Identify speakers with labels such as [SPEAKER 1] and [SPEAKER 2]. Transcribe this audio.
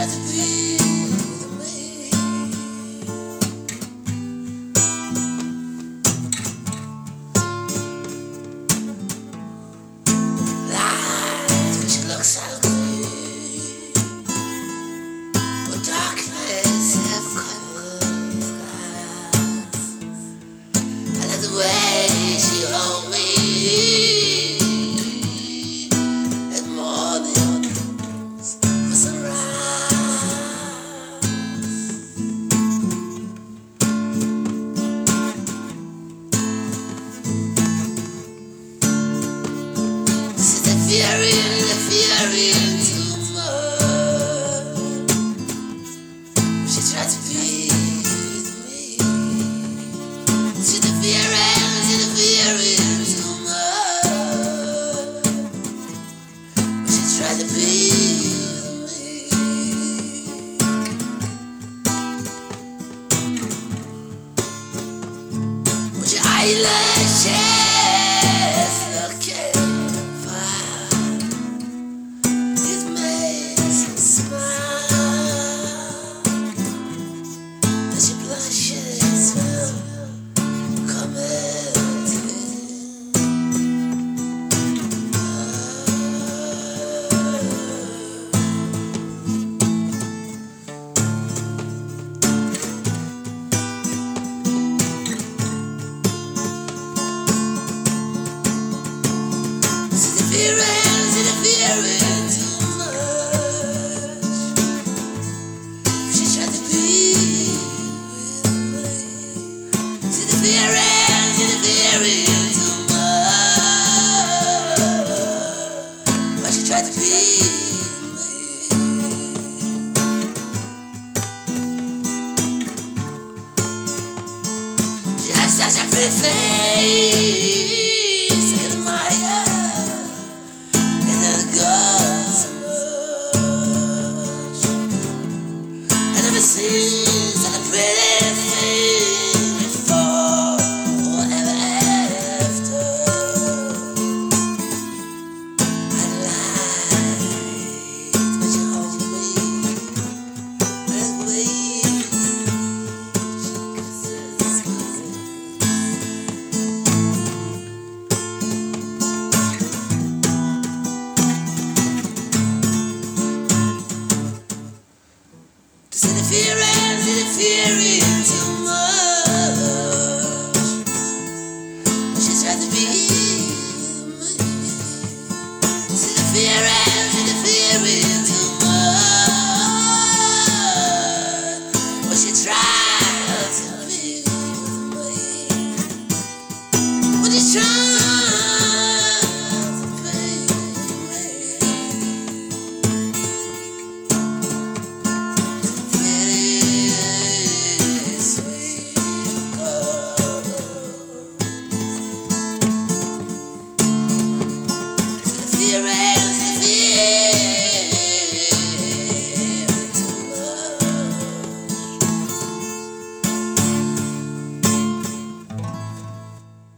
[SPEAKER 1] tried to be with me. Light, when she looks ugly, but darkness have covered the glass. I like the way she holds me. Fearing too much. She tried to be with me. She's the fearing too much. She tried to be with me. With your eyelashes looking. Fearing too much. She tried to be with me. She's the fearing too much. But she tried to be with me. She has such a pretty face. Seen such a pretty thing before or ever after. I liked when she hold me, and the way she kisses me. Fearing too much. She tried to be with me. See the fear.